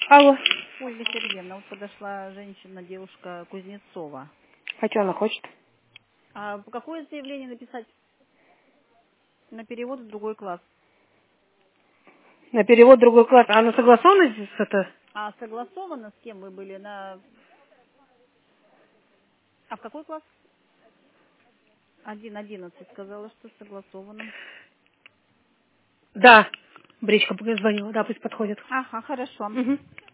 Алло. Ольга Сергеевна, вот подошла женщина, девушка Кузнецова. А что она хочет? А какое заявление написать на перевод в другой класс? На перевод в другой класс. А она согласована здесь с это? А согласовано с кем вы были? А в какой класс? 1.11 сказала, что согласовано. Да. Бричка звонила. Да, пусть подходит. Ага, хорошо. Угу.